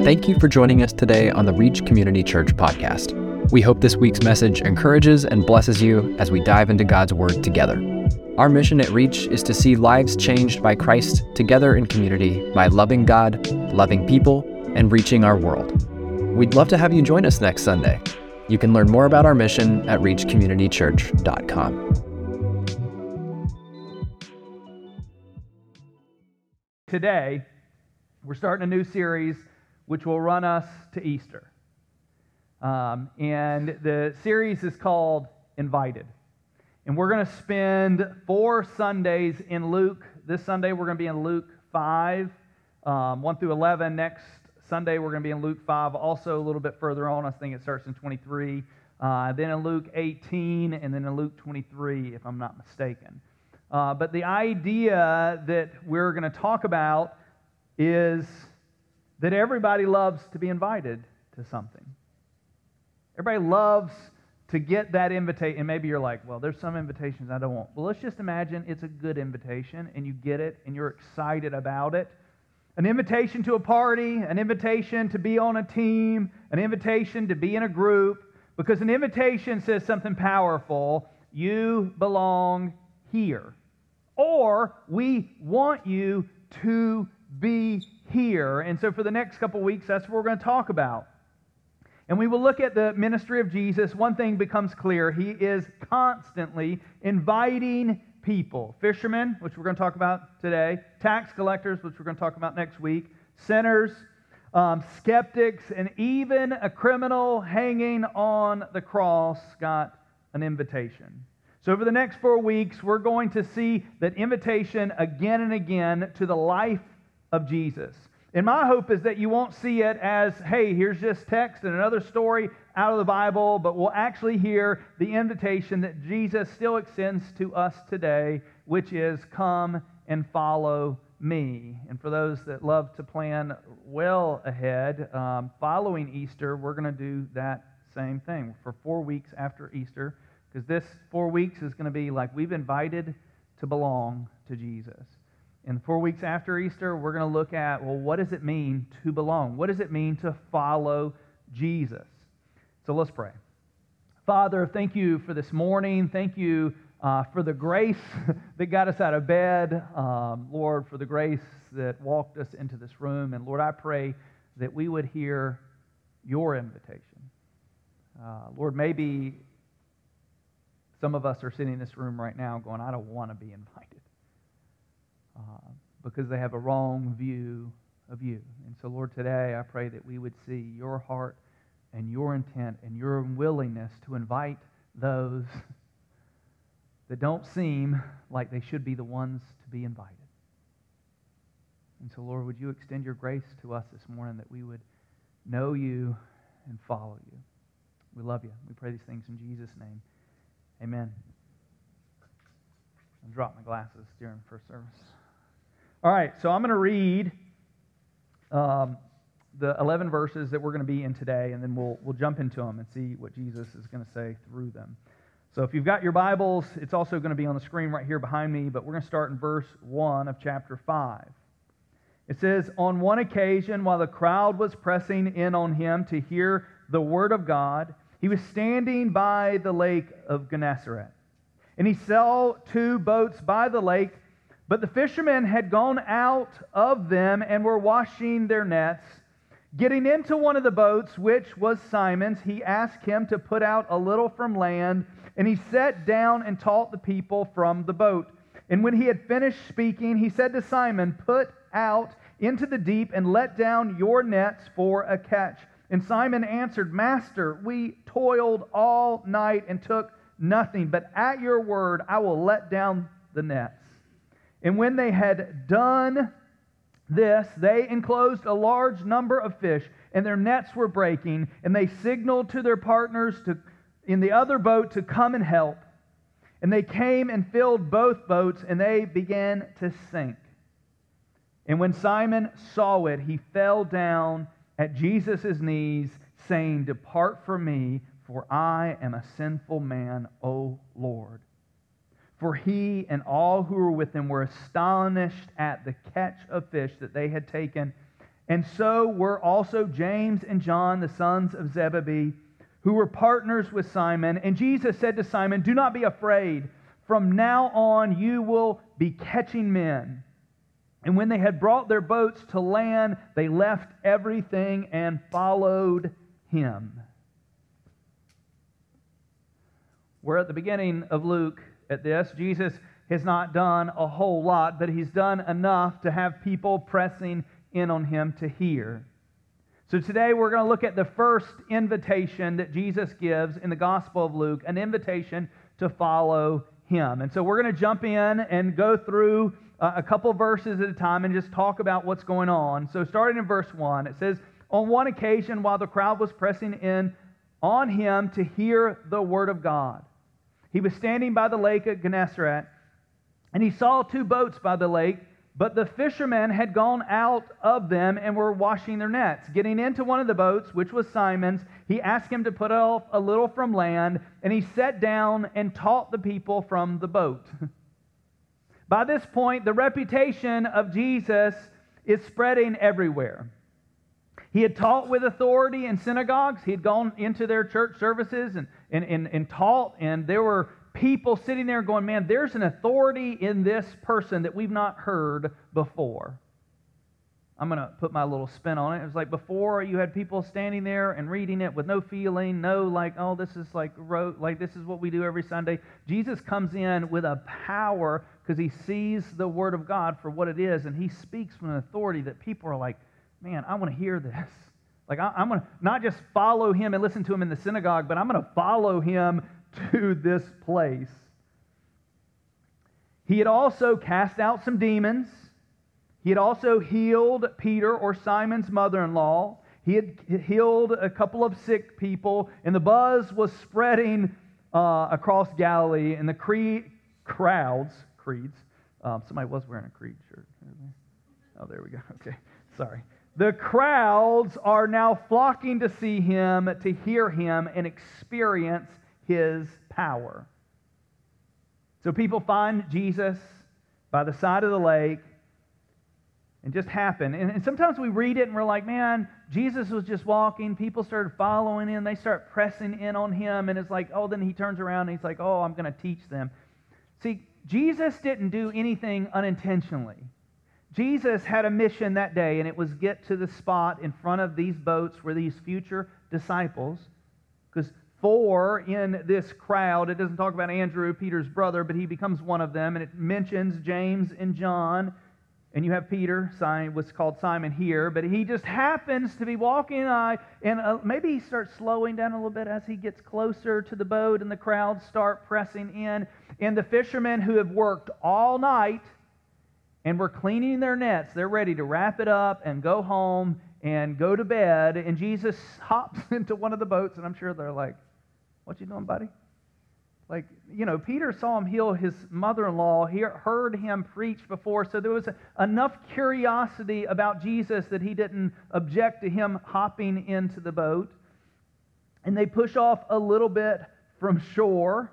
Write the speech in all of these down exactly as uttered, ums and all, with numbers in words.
Thank you for joining us today on the Reach Community Church podcast. We hope this week's message encourages and blesses you as we dive into God's Word together. Our mission at Reach is to see lives changed by Christ together in community by loving God, loving people, and reaching our world. We'd love to have you join us next Sunday. You can learn more about our mission at reach community church dot com. Today, we're starting a new series which will run us to Easter. Um, and the series is called Invited. And we're going to spend four Sundays in Luke. This Sunday, we're going to be in Luke five, um, one through eleven. Next Sunday, we're going to be in Luke five. Also, a little bit further on, I think it starts in twenty-three. Uh, then in Luke eighteen, and then in Luke twenty-three, if I'm not mistaken. Uh, but the idea that we're going to talk about is that everybody loves to be invited to something. Everybody loves to get that invitation. And maybe you're like, well, there's some invitations I don't want. Well, let's just imagine it's a good invitation, and you get it, and you're excited about it. An invitation to a party, an invitation to be on a team, an invitation to be in a group, because an invitation says something powerful. You belong here. Or we want you to be here. And so for the next couple weeks, that's what we're going to talk about. And we will look at the ministry of Jesus. One thing becomes clear. He is constantly inviting people. Fishermen, which we're going to talk about today. Tax collectors, which we're going to talk about next week. Sinners, um, skeptics, and even a criminal hanging on the cross got an invitation. So over the next four weeks, we're going to see that invitation again and again to the life of Jesus. And my hope is that you won't see it as, hey, here's just text and another story out of the Bible, but we'll actually hear the invitation that Jesus still extends to us today, which is come and follow me. And for those that love to plan well ahead, um, following Easter, we're going to do that same thing. For four weeks after Easter, because this four weeks is going to be like we've invited to belong to Jesus. And four weeks after Easter, we're going to look at, well, what does it mean to belong? What does it mean to follow Jesus? So let's pray. Father, thank you for this morning. Thank you uh, for the grace that got us out of bed. Um, Lord, for the grace that walked us into this room. And Lord, I pray that we would hear your invitation. Uh, Lord, maybe some of us are sitting in this room right now going, I don't want to be invited. Uh, because they have a wrong view of you. And so, Lord, today I pray that we would see your heart and your intent and your willingness to invite those that don't seem like they should be the ones to be invited. And so, Lord, would you extend your grace to us this morning that we would know you and follow you. We love you. We pray these things in Jesus' name. Amen. I dropped my glasses during first service. All right, so I'm going to read um, the eleven verses that we're going to be in today, and then we'll we'll jump into them and see what Jesus is going to say through them. So if you've got your Bibles, it's also going to be on the screen right here behind me, but we're going to start in verse one of chapter five. It says, On one occasion, while the crowd was pressing in on him to hear the word of God, he was standing by the lake of Gennesaret. And he saw two boats by the lake, but the fishermen had gone out of them and were washing their nets. Getting into one of the boats, which was Simon's, he asked him to put out a little from land, and he sat down and taught the people from the boat. And when he had finished speaking, he said to Simon, Put out into the deep and let down your nets for a catch. And Simon answered, Master, we toiled all night and took nothing, but at your word I will let down the nets. And when they had done this, they enclosed a large number of fish, and their nets were breaking, and they signaled to their partners to, in the other boat to come and help. And they came and filled both boats, and they began to sink. And when Simon saw it, he fell down at Jesus' knees, saying, Depart from me, for I am a sinful man, O Lord. For he and all who were with him were astonished at the catch of fish that they had taken. And so were also James and John, the sons of Zebedee, who were partners with Simon. And Jesus said to Simon, "Do not be afraid. From now on you will be catching men." And when they had brought their boats to land, they left everything and followed him. We're at the beginning of Luke at this. Jesus has not done a whole lot, but he's done enough to have people pressing in on him to hear. So today we're going to look at the first invitation that Jesus gives in the Gospel of Luke, an invitation to follow him. And so we're going to jump in and go through uh, a couple verses at a time and just talk about what's going on. So starting in verse one, it says, "On one occasion, while the crowd was pressing in on him to hear the word of God, he was standing by the lake at Gennesaret, and he saw two boats by the lake, but the fishermen had gone out of them and were washing their nets. Getting into one of the boats, which was Simon's, he asked him to put off a little from land, and he sat down and taught the people from the boat." By this point, the reputation of Jesus is spreading everywhere. He had taught with authority in synagogues. He had gone into their church services and, and, and, and taught, and there were people sitting there going, "Man, there's an authority in this person that we've not heard before." I'm going to put my little spin on it. It was like before you had people standing there and reading it with no feeling, no like, oh, this is like rote, like this is what we do every Sunday. Jesus comes in with a power because he sees the Word of God for what it is, and he speaks with an authority that people are like, "Man, I want to hear this." Like I, I'm going to not just follow him and listen to him in the synagogue, but I'm going to follow him to this place. He had also cast out some demons. He had also healed Peter, or Simon's mother-in-law. He had healed a couple of sick people, and the buzz was spreading uh, across Galilee, and the cre- crowds, creeds, um, somebody was wearing a creed shirt. Oh, there we go. Okay, sorry. The crowds are now flocking to see him, to hear him, and experience his power. So people find Jesus by the side of the lake and just happen. And, and sometimes we read it and we're like, man, Jesus was just walking. People started following him. They start pressing in on him. And it's like, oh, then he turns around and he's like, oh, I'm going to teach them. See, Jesus didn't do anything unintentionally. Jesus had a mission that day, and it was get to the spot in front of these boats where these future disciples, because four in this crowd, it doesn't talk about Andrew, Peter's brother, but he becomes one of them, and it mentions James and John, and you have Peter, what's called Simon here, but he just happens to be walking by, and uh, maybe he starts slowing down a little bit as he gets closer to the boat, and the crowds start pressing in, and the fishermen who have worked all night and were cleaning their nets, they're ready to wrap it up and go home and go to bed, and Jesus hops into one of the boats, and I'm sure they're like, "What you doing, buddy?" Like, you know, Peter saw him heal his mother-in-law. He heard him preach before, so there was enough curiosity about Jesus that he didn't object to him hopping into the boat. And they push off a little bit from shore.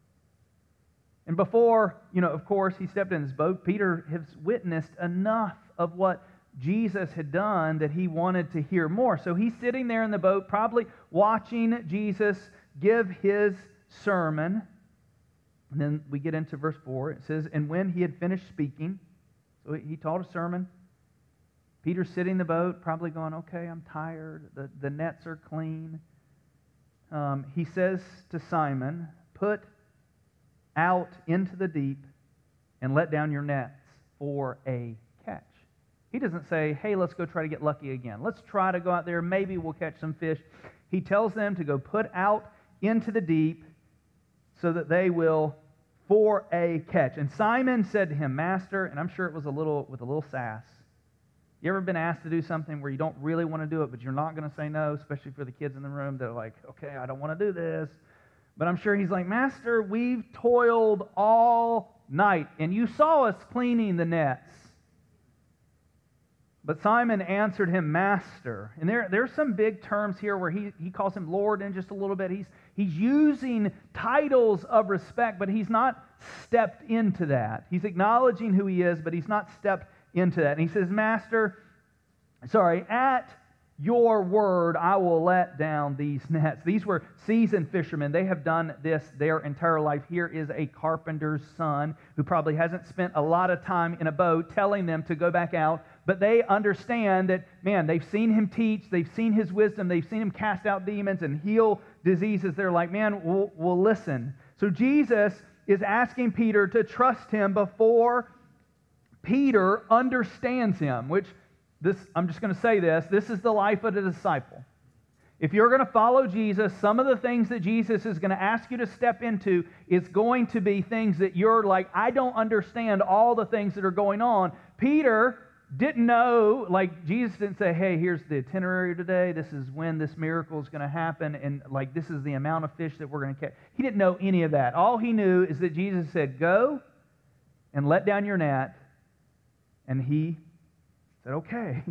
And before, you know, of course, he stepped in his boat, Peter has witnessed enough of what Jesus had done that he wanted to hear more. So he's sitting there in the boat, probably watching Jesus give his sermon. And then we get into verse four. It says, "And when he had finished speaking," so he taught a sermon, Peter's sitting in the boat, probably going, "Okay, I'm tired. The, the nets are clean." Um, he says to Simon, "Put out into the deep and let down your nets for a catch." He doesn't say, "Hey, let's go try to get lucky again. Let's try to go out there. Maybe we'll catch some fish." He tells them to go put out into the deep so that they will for a catch. And Simon said to him, "Master," and I'm sure it was a little with a little sass. You ever been asked to do something where you don't really want to do it, but you're not going to say no, especially for the kids in the room that are like, "Okay, I don't want to do this." But I'm sure he's like, "Master, we've toiled all night, and you saw us cleaning the nets." But Simon answered him, "Master." And there, there's some big terms here where he, he calls him Lord in just a little bit. He's, he's using titles of respect, but he's not stepped into that. He's acknowledging who he is, but he's not stepped into that. And he says, "Master, sorry, at your word, I will let down these nets. These were seasoned fishermen. They have done this their entire life. Here is a carpenter's son who probably hasn't spent a lot of time in a boat telling them to go back out, but they understand that, man, they've seen him teach, they've seen his wisdom, they've seen him cast out demons and heal diseases. They're like, man, we'll, we'll listen. So Jesus is asking Peter to trust him before Peter understands him, which This, I'm just going to say this. This is the life of a disciple. If you're going to follow Jesus, some of the things that Jesus is going to ask you to step into is going to be things that you're like, I don't understand all the things that are going on. Peter didn't know, like Jesus didn't say, hey, here's the itinerary today. This is when this miracle is going to happen. And like this is the amount of fish that we're going to catch. He didn't know any of that. All he knew is that Jesus said, go and let down your net. And he said, okay.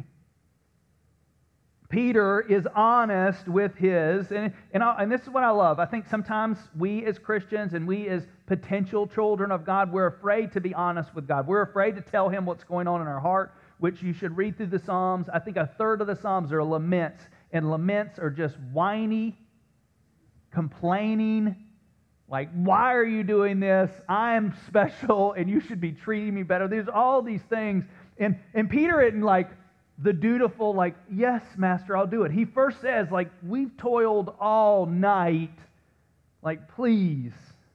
Peter is honest with his, and, and, I, and this is what I love. I think sometimes we as Christians and we as potential children of God, we're afraid to be honest with God. We're afraid to tell him what's going on in our heart, which you should read through the Psalms. I think a third of the Psalms are laments, and laments are just whiny, complaining, like, why are you doing this? I'm special, and you should be treating me better. There's all these things. And, and Peter isn't like the dutiful, like, yes, master, I'll do it. He first says, like, we've toiled all night. Like, please.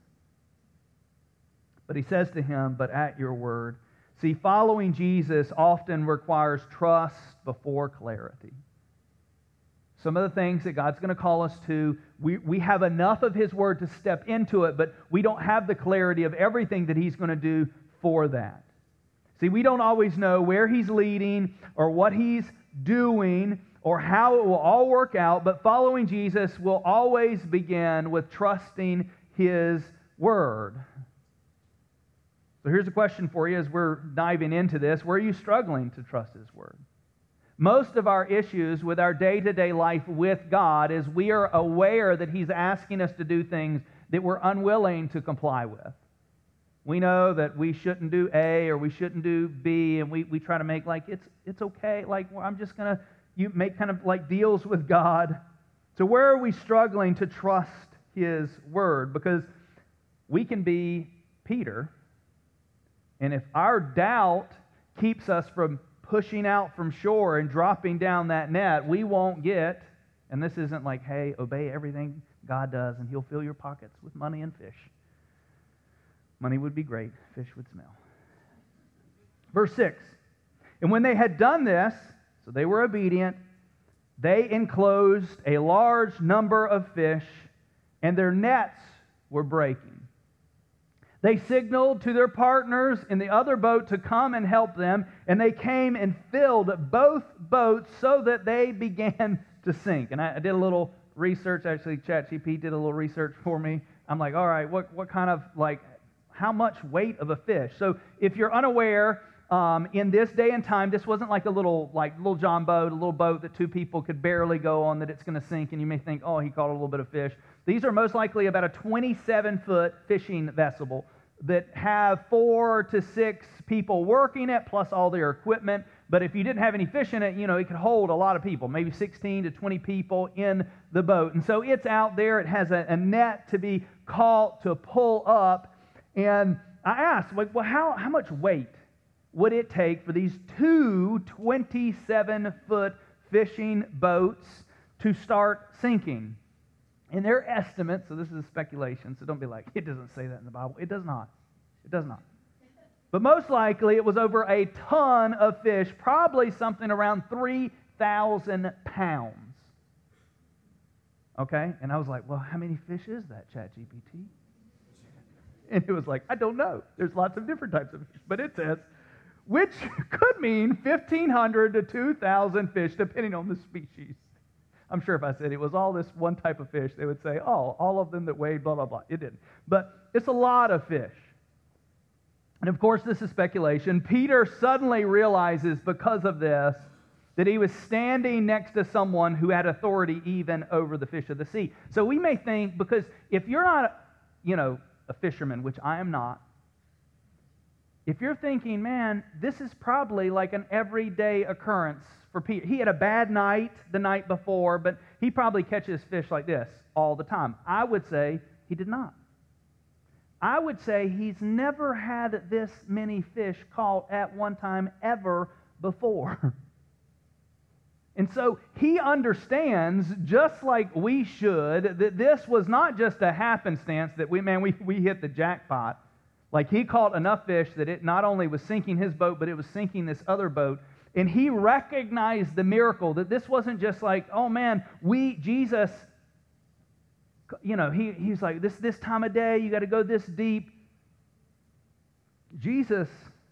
But he says to him, but at your word. See, following Jesus often requires trust before clarity. Some of the things that God's going to call us to, we, we have enough of his word to step into it, but we don't have the clarity of everything that he's going to do for that. See, we don't always know where he's leading or what he's doing or how it will all work out, but following Jesus will always begin with trusting his word. So here's a question for you as we're diving into this. Where are you struggling to trust his word? Most of our issues with our day-to-day life with God is we are aware that he's asking us to do things that we're unwilling to comply with. We know that we shouldn't do A or we shouldn't do B, and we, we try to make like, it's it's okay, like well, I'm just going to you make kind of like deals with God. So where are we struggling to trust his word? Because we can be Peter, and if our doubt keeps us from pushing out from shore and dropping down that net, we won't get, and this isn't like, hey, obey everything God does, and he'll fill your pockets with money and fish. Money would be great. Fish would smell. Verse six. And when they had done this, so they were obedient, they enclosed a large number of fish, and their nets were breaking. They signaled to their partners in the other boat to come and help them, and they came and filled both boats so that they began to sink. And I, I did a little research. Actually, ChatGPT did a little research for me. I'm like, all right, what, what kind of, like, how much weight of a fish? So if you're unaware, um, in this day and time, this wasn't like a little like little John boat, a little boat that two people could barely go on, that it's going to sink, and you may think, oh, he caught a little bit of fish. These are most likely about a twenty-seven foot fishing vessel that have four to six people working it, plus all their equipment. But if you didn't have any fish in it, you know, it could hold a lot of people, maybe sixteen to twenty people in the boat. And so it's out there. It has a, a net to be caught to pull up. And I asked, like, well, how, how much weight would it take for these two twenty-seven foot fishing boats to start sinking? And their estimate, so this is speculation, so don't be like, it doesn't say that in the Bible. It does not. It does not. But most likely it was over a ton of fish, probably something around three thousand pounds. Okay? And I was like, well, how many fish is that, ChatGPT? And it was like, I don't know. There's lots of different types of fish. But it says, which could mean fifteen hundred to two thousand fish, depending on the species. I'm sure if I said it was all this one type of fish, they would say, oh, all of them that weighed blah, blah, blah. It didn't. But it's a lot of fish. And of course, this is speculation. Peter suddenly realizes because of this that he was standing next to someone who had authority even over the fish of the sea. So we may think, because if you're not, you know, a fisherman, which I am not, if you're thinking, man, this is probably like an everyday occurrence for Peter. He had a bad night the night before, but he probably catches fish like this all the time. I would say he did not. I would say he's never had this many fish caught at one time ever before. And so he understands, just like we should, that this was not just a happenstance that we, man, we, we hit the jackpot. Like he caught enough fish that it not only was sinking his boat, but it was sinking this other boat. And he recognized the miracle, that this wasn't just like, oh man, we, Jesus, you know, he, he's like, this, this time of day, you got to go this deep. Jesus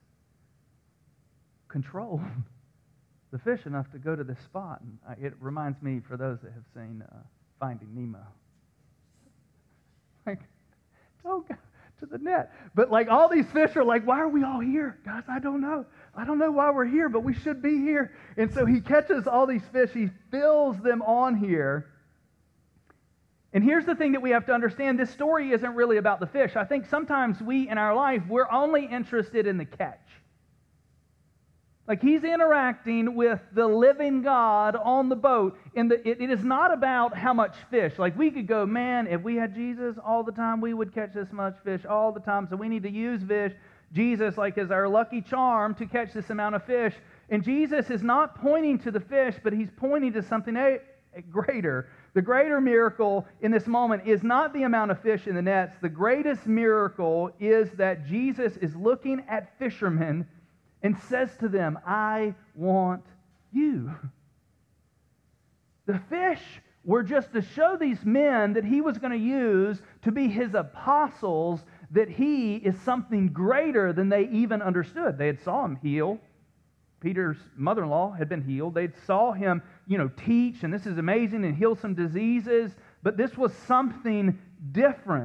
controlled the fish enough to go to this spot. And it reminds me, for those that have seen uh, Finding Nemo, like, don't go to the net. But like all these fish are like, why are we all here? Guys, I don't know. I don't know why we're here, but we should be here. And so he catches all these fish. He fills them on here. And here's the thing that we have to understand. This story isn't really about the fish. I think sometimes we, in our life, we're only interested in the catch. Like he's interacting with the living God on the boat. And the, it, it is not about how much fish. Like we could go, man, if we had Jesus all the time, we would catch this much fish all the time. So we need to use fish, Jesus like as our lucky charm to catch this amount of fish. And Jesus is not pointing to the fish, but he's pointing to something a, a greater. The greater miracle in this moment is not the amount of fish in the nets. The greatest miracle is that Jesus is looking at fishermen and says to them, I want you. The fish were just to show these men that he was going to use to be his apostles, that he is something greater than they even understood. They had saw him heal. Peter's mother-in-law had been healed. They saw him, you know, teach, and this is amazing, and heal some diseases. But this was something different.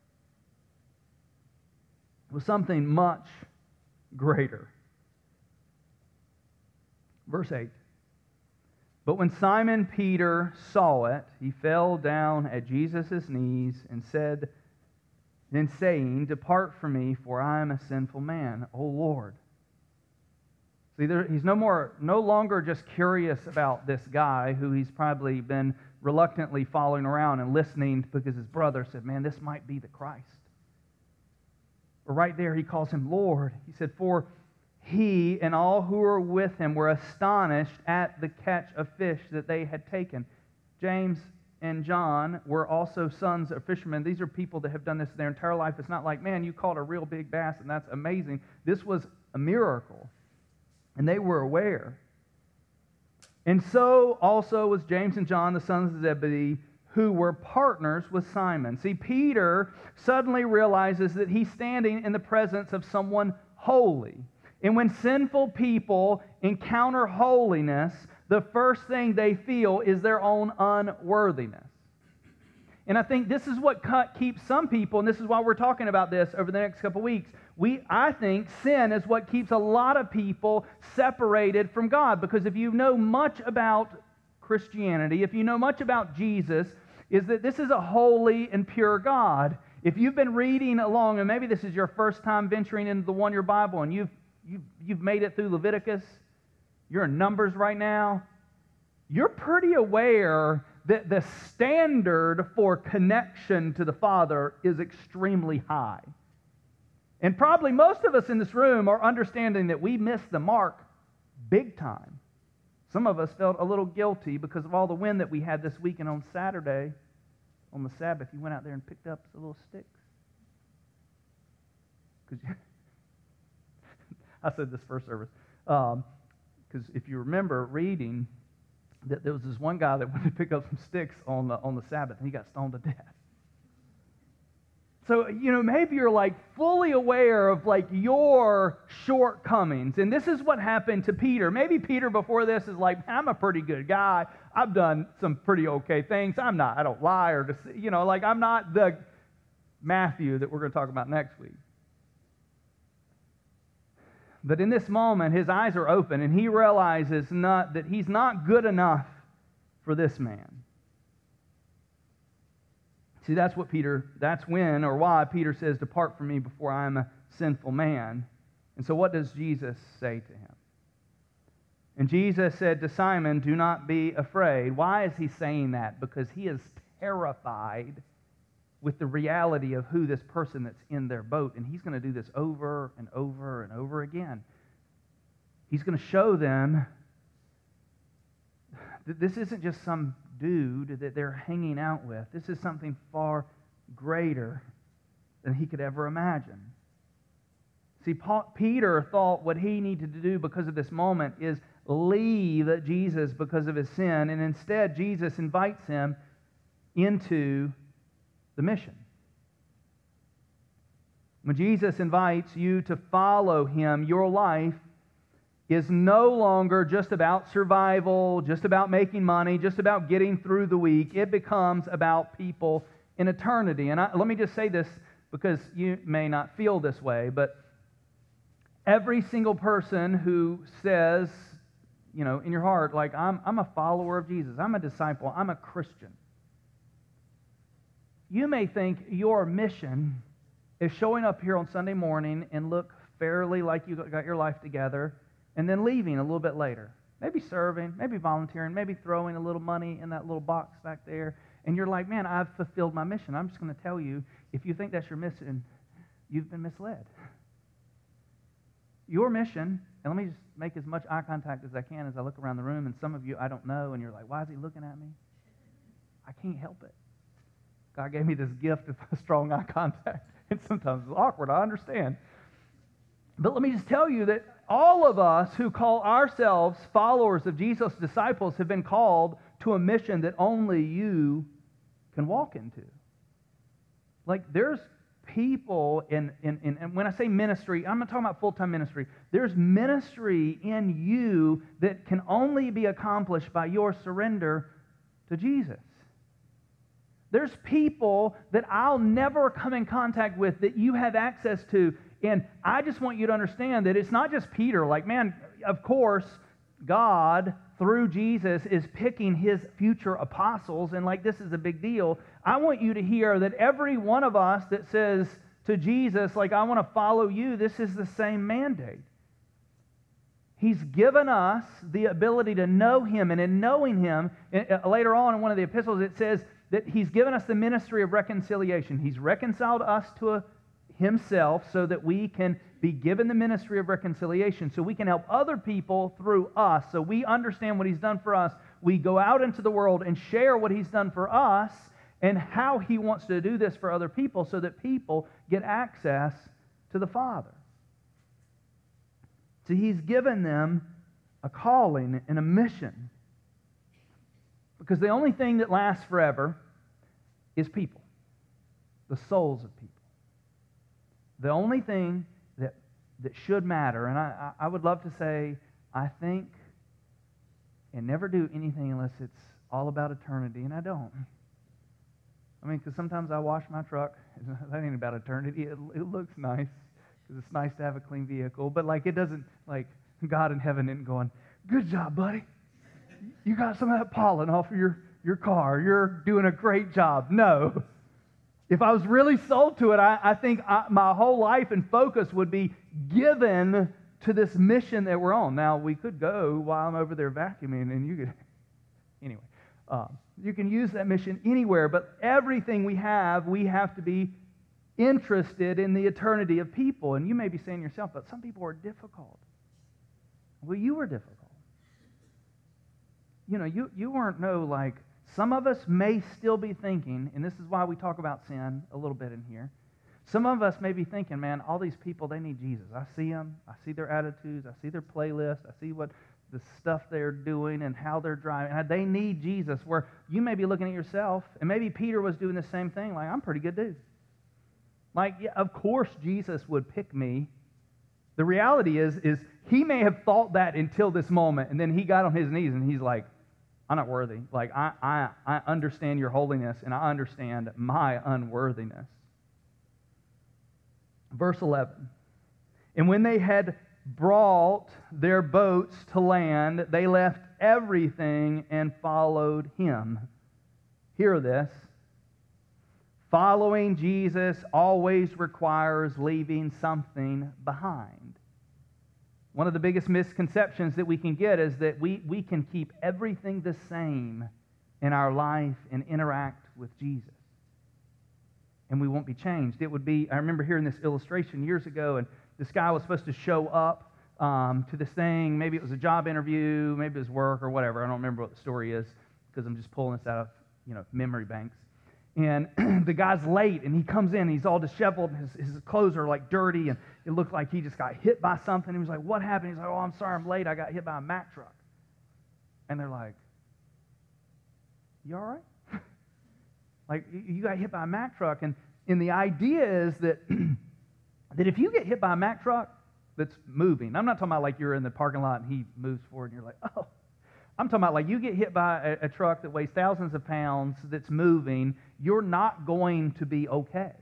It was something much greater. Verse eight. But when Simon Peter saw it, he fell down at Jesus' knees and said, then saying, depart from me, for I am a sinful man, O Lord. See, there, he's no more, no longer just curious about this guy who he's probably been reluctantly following around and listening because his brother said, man, this might be the Christ. But right there, he calls him Lord. He said, for he and all who were with him were astonished at the catch of fish that they had taken. James and John were also sons of fishermen. These are people that have done this their entire life. It's not like, man, you caught a real big bass and that's amazing. This was a miracle. And they were aware. And so also was James and John, the sons of Zebedee, who were partners with Simon. See, Peter suddenly realizes that he's standing in the presence of someone holy. And when sinful people encounter holiness, the first thing they feel is their own unworthiness. And I think this is what keeps some people, and this is why we're talking about this over the next couple weeks. We, I think sin is what keeps a lot of people separated from God. Because if you know much about Christianity, if you know much about Jesus, is that this is a holy and pure God. If you've been reading along, and maybe this is your first time venturing into the one-year Bible, and you've, you've, you've made it through Leviticus, you're in Numbers right now, you're pretty aware that the standard for connection to the Father is extremely high. And probably most of us in this room are understanding that we missed the mark big time. Some of us felt a little guilty because of all the wind that we had this week, and on Saturday, on the Sabbath, you went out there and picked up some little sticks. Because I said this first service. Because um, if you remember reading, that there was this one guy that went to pick up some sticks on the, on the Sabbath, and he got stoned to death. So, you know, maybe you're like fully aware of like your shortcomings. And this is what happened to Peter. Maybe Peter before this is like, I'm a pretty good guy. I've done some pretty okay things. I'm not, I don't lie or, just, you know, like I'm not the Matthew that we're going to talk about next week. But in this moment, his eyes are open and he realizes not that he's not good enough for this man. See, that's what Peter, that's when or why Peter says, depart from me before I am a sinful man. And so what does Jesus say to him? And Jesus said to Simon, do not be afraid. Why is he saying that? Because he is terrified with the reality of who this person that's in their boat. And he's going to do this over and over and over again. He's going to show them that this isn't just some dude that they're hanging out with. This is something far greater than he could ever imagine. See, Paul, Peter thought what he needed to do because of this moment is leave Jesus because of his sin, and instead Jesus invites him into the mission. When Jesus invites you to follow him, your life is no longer just about survival, just about making money, just about getting through the week. It becomes about people in eternity. And I, let me just say this because you may not feel this way, but every single person who says, you know, in your heart, like, I'm, I'm a follower of Jesus, I'm a disciple, I'm a Christian, you may think your mission is showing up here on Sunday morning and look fairly like you got your life together, and then leaving a little bit later. Maybe serving, maybe volunteering, maybe throwing a little money in that little box back there. And you're like, man, I've fulfilled my mission. I'm just going to tell you, if you think that's your mission, you've been misled. Your mission, and let me just make as much eye contact as I can as I look around the room, and some of you I don't know, and you're like, why is he looking at me? I can't help it. God gave me this gift of strong eye contact, and sometimes it's awkward, I understand. But let me just tell you that all of us who call ourselves followers of Jesus, disciples, have been called to a mission that only you can walk into. Like, there's people in, in, in, and when I say ministry, I'm not talking about full-time ministry. There's ministry in you that can only be accomplished by your surrender to Jesus. There's people that I'll never come in contact with that you have access to. And I just want you to understand that it's not just Peter. Like, man, of course, God, through Jesus, is picking his future apostles, and like, this is a big deal. I want you to hear that every one of us that says to Jesus, like, I want to follow you, this is the same mandate. He's given us the ability to know him, and in knowing him, later on in one of the epistles, it says that he's given us the ministry of reconciliation. He's reconciled us to a himself so that we can be given the ministry of reconciliation, so we can help other people through us. So we understand what he's done for us. We go out into the world and share what he's done for us and how he wants to do this for other people so that people get access to the Father. So he's given them a calling and a mission, because the only thing that lasts forever is people, the souls of people. The only thing that that should matter, and I, I would love to say, I think and never do anything unless it's all about eternity, and I don't. I mean, because sometimes I wash my truck, and that ain't about eternity. It, it looks nice, because it's nice to have a clean vehicle, but like, it doesn't, like, God in heaven isn't going, good job, buddy. You got some of that pollen off of your, your car. You're doing a great job. No. If I was really sold to it, I, I think I, my whole life and focus would be given to this mission that we're on. Now, we could go while I'm over there vacuuming, and you could, anyway, uh, you can use that mission anywhere, but everything we have, we have to be interested in the eternity of people. And you may be saying to yourself, but some people are difficult. Well, you were difficult. You know, you, you weren't no, like, some of us may still be thinking, and this is why we talk about sin a little bit in here. Some of us may be thinking, man, all these people, they need Jesus. I see them. I see their attitudes. I see their playlist. I see what the stuff they're doing and how they're driving. They need Jesus. Where you may be looking at yourself, and maybe Peter was doing the same thing, like, I'm a pretty good dude. Like, yeah, of course Jesus would pick me. The reality is, is he may have thought that until this moment, and then he got on his knees, and he's like, I'm not worthy. Like, I, I, I understand your holiness, and I understand my unworthiness. Verse eleven. And when they had brought their boats to land, they left everything and followed him. Hear this. Following Jesus always requires leaving something behind. One of the biggest misconceptions that we can get is that we, we can keep everything the same in our life and interact with Jesus, and we won't be changed. It would be, I remember hearing this illustration years ago, and this guy was supposed to show up um, to this thing. Maybe it was a job interview, maybe it was work or whatever. I don't remember what the story is because I'm just pulling this out of, you know, memory banks. And the guy's late, and he comes in, and he's all disheveled, and his, his clothes are like dirty, and it looked like he just got hit by something. He was like, "What happened?" He's like, "Oh, I'm sorry, I'm late. I got hit by a Mack truck." And they're like, "You all right?" Like, you got hit by a Mack truck. And, and the idea is that, that if you get hit by a Mack truck that's moving, I'm not talking about like you're in the parking lot and he moves forward and you're like, "Oh." I'm talking about like you get hit by a, a truck that weighs thousands of pounds that's moving, you're not going to be okay.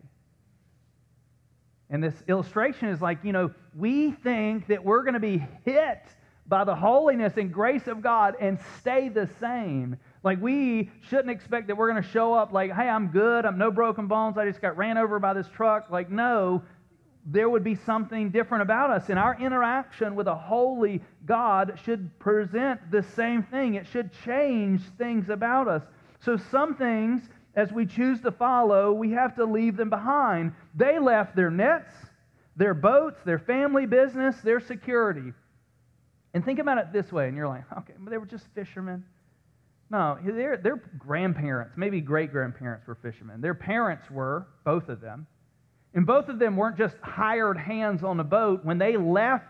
And this illustration is like, you know, we think that we're going to be hit by the holiness and grace of God and stay the same. Like, we shouldn't expect that we're going to show up like, "Hey, I'm good, I'm no broken bones, I just got ran over by this truck." Like, no, there would be something different about us. And our interaction with a holy God should present the same thing. It should change things about us. So some things, as we choose to follow, we have to leave them behind. They left their nets, their boats, their family business, their security. And think about it this way, and you're like, "Okay, but they were just fishermen." No, their, their grandparents, maybe great-grandparents were fishermen. Their parents were, both of them. And both of them weren't just hired hands on a boat. When they left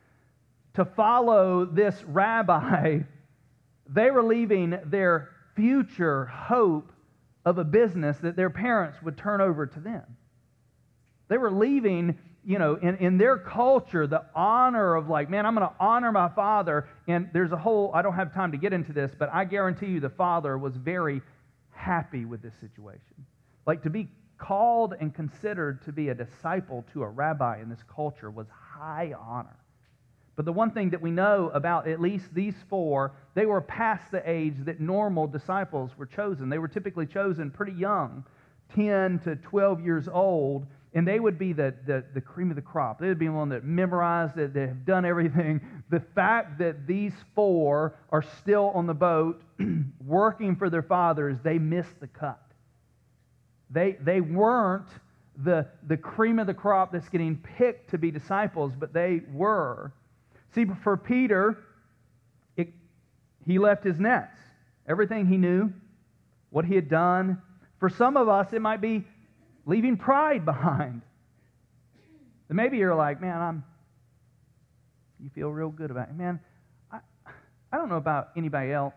to follow this rabbi, they were leaving their future hope of a business that their parents would turn over to them. They were leaving, you know, in, in their culture, the honor of like, "Man, I'm going to honor my father." And there's a whole, I don't have time to get into this, but I guarantee you the father was very happy with this situation. Like, to be called and considered to be a disciple to a rabbi in this culture was high honor. But the one thing that we know about at least these four, they were past the age that normal disciples were chosen. They were typically chosen pretty young, ten to twelve years old, and they would be the, the, the cream of the crop. They would be one that memorized it, that have done everything. The fact that these four are still on the boat working for their fathers, they missed the cut. They, they weren't the, the cream of the crop that's getting picked to be disciples, but they were. See, for Peter, it, he left his nets, everything he knew, what he had done. For some of us, it might be leaving pride behind. And maybe you're like, "Man, I'm, you feel real good about it. Man, I, I don't know about anybody else.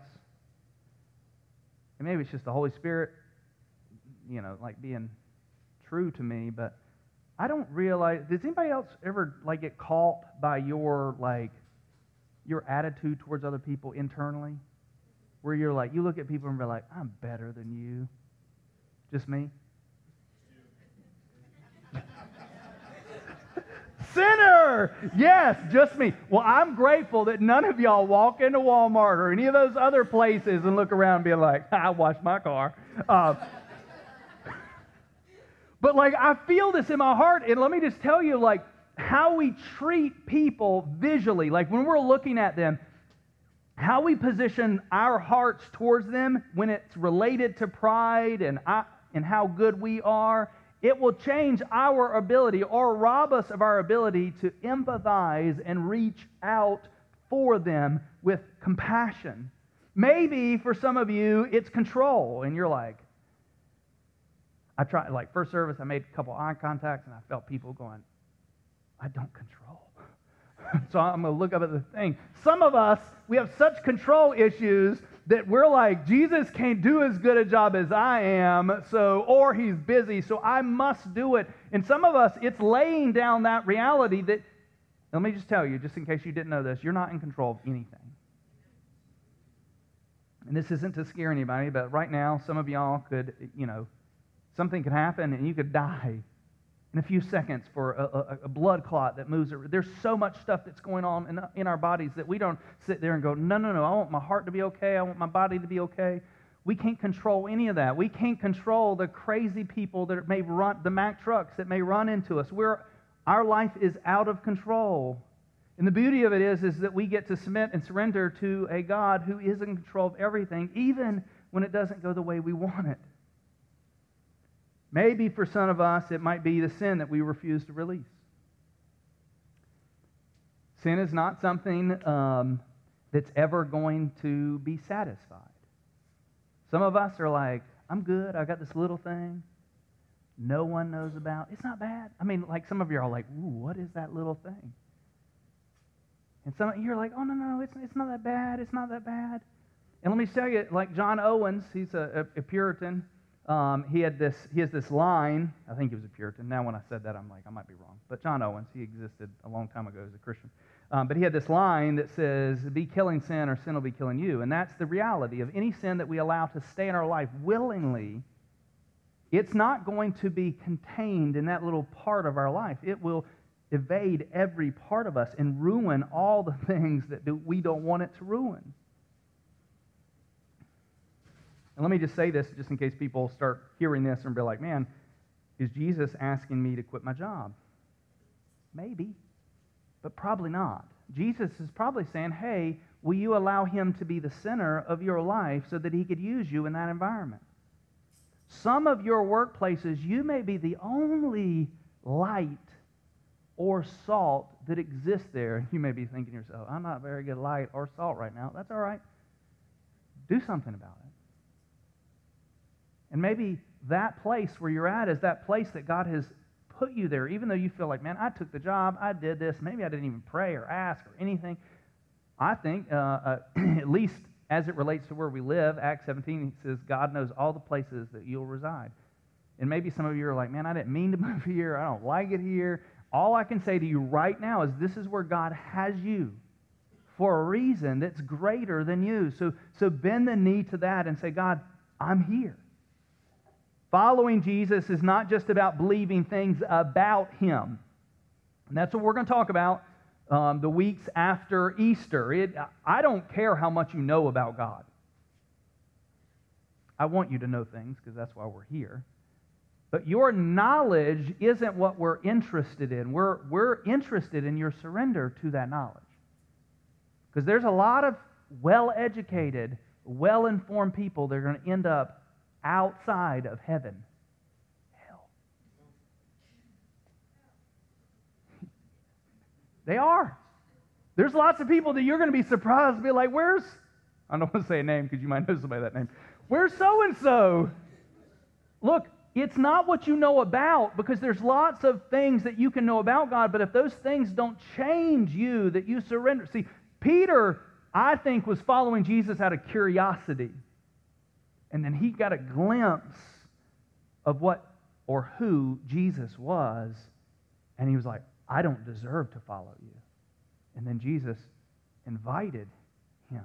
And maybe it's just the Holy Spirit, you know, like being true to me, but I don't realize, does anybody else ever like get caught by your like your attitude towards other people internally? Where you're like, you look at people and be like, "I'm better than you." Just me? Sinner! Yes, just me. Well, I'm grateful that none of y'all walk into Walmart or any of those other places and look around and be like, "I washed my car." Uh, But like, I feel this in my heart, and let me just tell you, like, how we treat people visually, like when we're looking at them, how we position our hearts towards them when it's related to pride and, I, and how good we are, it will change our ability or rob us of our ability to empathize and reach out for them with compassion. Maybe for some of you, it's control, and you're like, I tried, like, first service, I made a couple eye contacts, and I felt people going, "I don't control." So I'm going to look up at the thing. Some of us, we have such control issues that we're like, Jesus can't do as good a job as I am, so, or he's busy, so I must do it. And some of us, it's laying down that reality that, let me just tell you, just in case you didn't know this, you're not in control of anything. And this isn't to scare anybody, but right now, some of y'all could, you know, something could happen and you could die in a few seconds for a, a, a blood clot that moves. There's so much stuff that's going on in, in our bodies that we don't sit there and go, no, no, no, I want my heart to be okay. I want my body to be okay. We can't control any of that. We can't control the crazy people that may run, the Mack trucks that may run into us. We're, our life is out of control. And the beauty of it is, is that we get to submit and surrender to a God who is in control of everything, even when it doesn't go the way we want it. Maybe for some of us, it might be the sin that we refuse to release. Sin is not something um, that's ever going to be satisfied. Some of us are like, I'm good, I got this little thing no one knows about. It's not bad. I mean, like some of you are like, ooh, what is that little thing? And some you're like, oh, no, no, it's, it's not that bad. It's not that bad. And let me tell you, like John Owens, he's a, a, a Puritan. Um, he had this, he has this line. I think he was a Puritan. Now when I said that, I'm like, I might be wrong. But John Owens, he existed a long time ago as a Christian. Um, but he had this line that says, be killing sin or sin will be killing you. And that's the reality of any sin that we allow to stay in our life willingly. It's not going to be contained in that little part of our life. It will evade every part of us and ruin all the things that we don't want it to ruin. And let me just say this, just in case people start hearing this and be like, man, is Jesus asking me to quit my job? Maybe, but probably not. Jesus is probably saying, hey, will you allow him to be the center of your life so that he could use you in that environment? Some of your workplaces, you may be the only light or salt that exists there. You may be thinking to yourself, I'm not very good light or salt right now. That's all right. Do something about it. And maybe that place where you're at is that place that God has put you there, even though you feel like, man, I took the job, I did this, maybe I didn't even pray or ask or anything. I think, uh, uh, at least as it relates to where we live, Acts seventeen says God knows all the places that you'll reside. And maybe some of you are like, man, I didn't mean to move here. I don't like it here. All I can say to you right now is this is where God has you for a reason that's greater than you. So, so bend the knee to that and say, God, I'm here. Following Jesus is not just about believing things about him. And that's what we're going to talk about um, the weeks after Easter. It, I don't care how much you know about God. I want you to know things because that's why we're here. But your knowledge isn't what we're interested in. We're, we're interested in your surrender to that knowledge. Because there's a lot of well-educated, well-informed people that are going to end up outside of heaven. Hell. They are. There's lots of people that you're going to be surprised and be like, where's, I don't want to say a name because you might know somebody that name. Where's so-and-so? Look, it's not what you know about, because there's lots of things that you can know about God, but if those things don't change you, that you surrender. See, Peter, I think, was following Jesus out of curiosity. And then he got a glimpse of what or who Jesus was, and he was like, I don't deserve to follow you. And then Jesus invited him.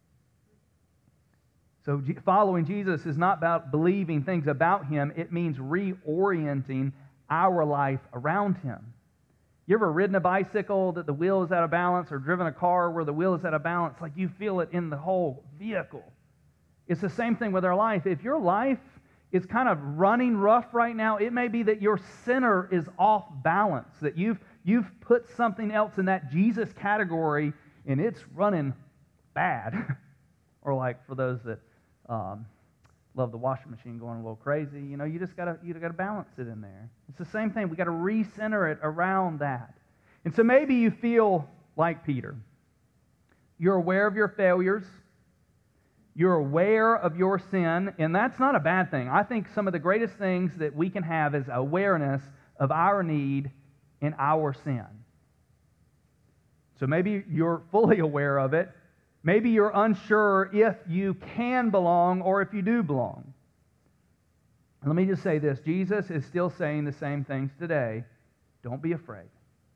So following Jesus is not about believing things about him. It means reorienting our life around him. You ever ridden a bicycle that the wheel is out of balance, or driven a car where the wheel is out of balance? Like you feel it in the whole vehicle. It's the same thing with our life. If your life is kind of running rough right now, it may be that your center is off balance, that you've, you've put something else in that Jesus category and it's running bad. Or like for those that um, love the washing machine going a little crazy, you know, you just gotta you gotta balance it in there. It's the same thing. We got to recenter it around that. And so maybe you feel like Peter. You're aware of your failures. You're aware of your sin, and that's not a bad thing. I think some of the greatest things that we can have is awareness of our need and our sin. So maybe you're fully aware of it. Maybe you're unsure if you can belong or if you do belong. Let me just say this. Jesus is still saying the same things today. Don't be afraid.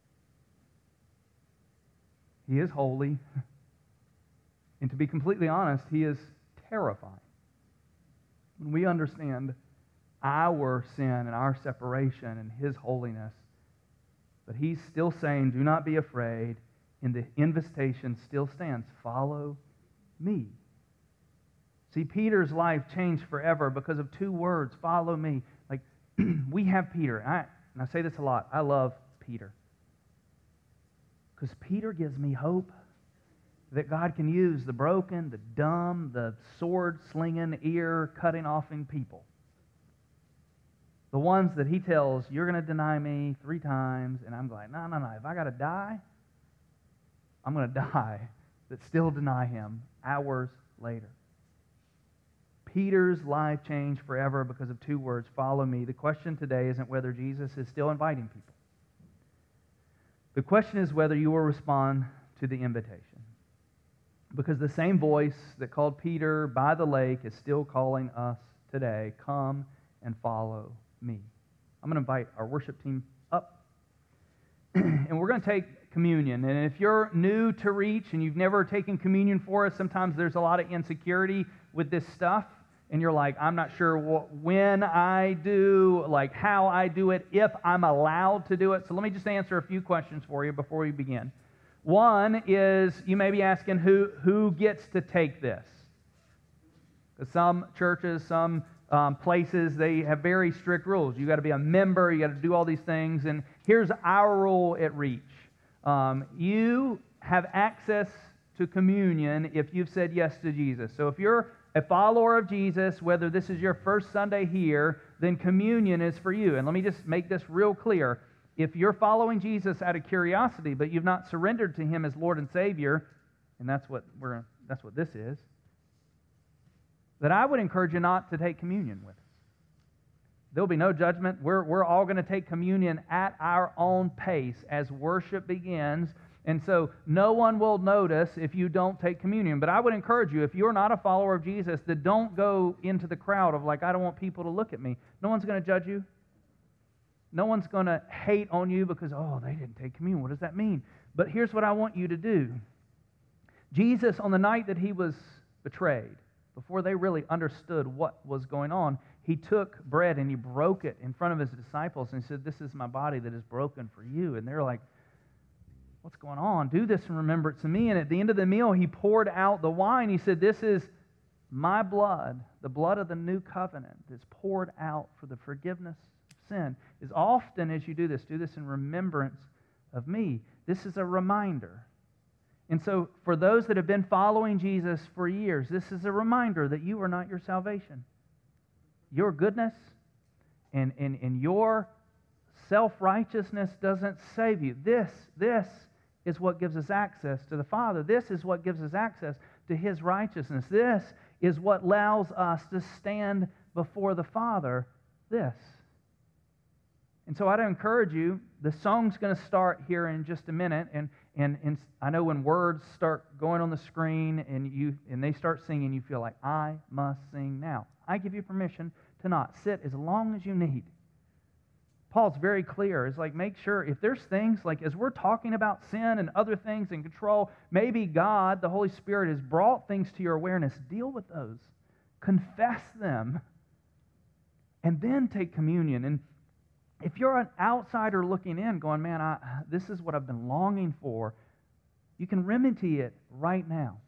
He is holy. And to be completely honest, he is terrifying. When we understand our sin and our separation and his holiness, but he's still saying, do not be afraid. And the invitation still stands. Follow me. See, Peter's life changed forever because of two words. Follow me. Like, we have Peter. I, and I say this a lot. I love Peter. Because Peter gives me hope that God can use the broken, the dumb, the sword-slinging, ear-cutting-offing people. The ones that he tells, you're going to deny me three times, and I'm like, no, no, no. If I got to die, I'm going to die, that still deny him hours later. Peter's life changed forever because of two words, follow me. The question today isn't whether Jesus is still inviting people. The question is whether you will respond to the invitation. Because the same voice that called Peter by the lake is still calling us today, come and follow me. I'm going to invite our worship team up. And we're going to take communion. And if you're new to Reach and you've never taken communion for us, sometimes there's a lot of insecurity with this stuff. And you're like, I'm not sure wh- when I do, like how I do it, if I'm allowed to do it. So let me just answer a few questions for you before we begin. One is, you may be asking, who, who gets to take this? Because some churches, some um, places, they have very strict rules. You got to be a member, you got to do all these things. And here's our rule at Reach. Um, you have access to communion if you've said yes to Jesus. So if you're a follower of Jesus, whether this is your first Sunday here, then communion is for you. And let me just make this real clear. If you're following Jesus out of curiosity, but you've not surrendered to Him as Lord and Savior, and that's what we're that's what this is, that I would encourage you not to take communion with us. There'll be no judgment. We're, we're all going to take communion at our own pace as worship begins. And so no one will notice if you don't take communion. But I would encourage you, if you're not a follower of Jesus, that don't go into the crowd of like, I don't want people to look at me. No one's going to judge you. No one's going to hate on you because, oh, they didn't take communion. What does that mean? But here's what I want you to do. Jesus, on the night that He was betrayed, before they really understood what was going on, He took bread and He broke it in front of His disciples and He said, this is my body that is broken for you. And they're like, what's going on? Do this in remembrance of me. And at the end of the meal, He poured out the wine. He said, this is my blood, the blood of the new covenant that's poured out for the forgiveness of sin. As often as you do this, do this in remembrance of me. This is a reminder. And so for those that have been following Jesus for years, this is a reminder that you are not your salvation. Your goodness and, and, and your self-righteousness doesn't save you. This, this is what gives us access to the Father. This is what gives us access to His righteousness. This is what allows us to stand before the Father. This. And so I'd encourage you, the song's going to start here in just a minute, and, and, and I know when words start going on the screen and you and they start singing, you feel like, I must sing now. I give you permission to not. Sit as long as you need. Paul's very clear. It's like, make sure, if there's things, like as we're talking about sin and other things and control, maybe God, the Holy Spirit, has brought things to your awareness. Deal with those. Confess them. And then take communion. And if you're an outsider looking in, going, man, I, this is what I've been longing for, you can remedy it right now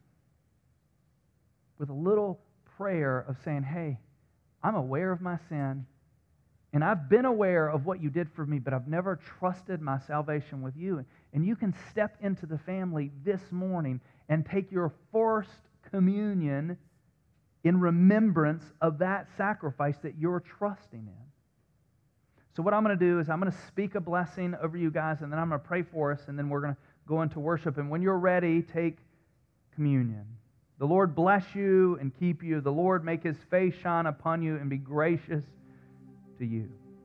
with a little prayer of saying, hey, I'm aware of my sin, and I've been aware of what you did for me, but I've never trusted my salvation with you. And you can step into the family this morning and take your first communion in remembrance of that sacrifice that you're trusting in. So what I'm going to do is I'm going to speak a blessing over you guys, and then I'm going to pray for us, and then we're going to go into worship. And when you're ready, take communion. The Lord bless you and keep you. The Lord make His face shine upon you and be gracious to you.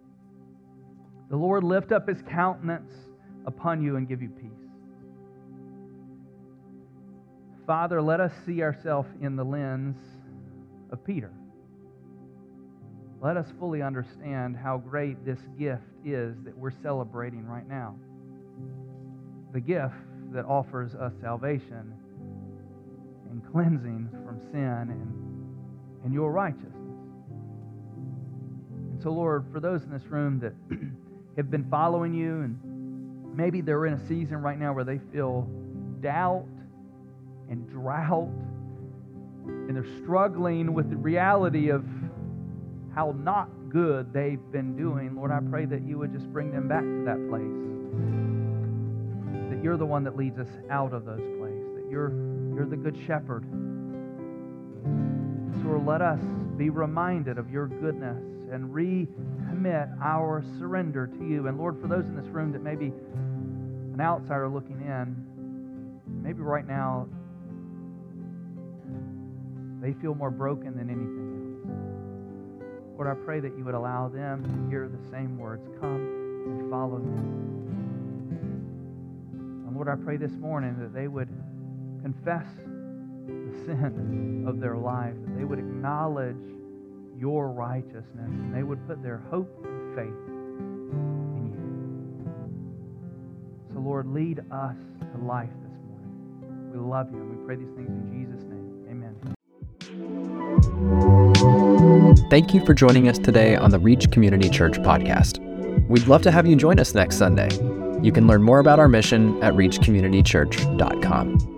The Lord lift up His countenance upon you and give you peace. Father, let us see ourselves in the lens of Peter. Let us fully understand how great this gift is that we're celebrating right now. The gift that offers us salvation and cleansing from sin and, and your righteousness. And so, Lord, for those in this room that have been following you, and maybe they're in a season right now where they feel doubt and drought, and they're struggling with the reality of how not good they've been doing, Lord, I pray that you would just bring them back to that place. That you're the one that leads us out of those places, that you're, you're the good shepherd. So Lord, let us be reminded of your goodness and recommit our surrender to you. And Lord, for those in this room that may be an outsider looking in, maybe right now they feel more broken than anything else. Lord, I pray that you would allow them to hear the same words, come and follow me. And Lord, I pray this morning that they would confess the sin of their life, that they would acknowledge your righteousness, and they would put their hope and faith in you. So Lord, lead us to life this morning. We love you, and we pray these things in Jesus' name. Amen. Thank you for joining us today on the Reach Community Church podcast. We'd love to have you join us next Sunday. You can learn more about our mission at reach community church dot com.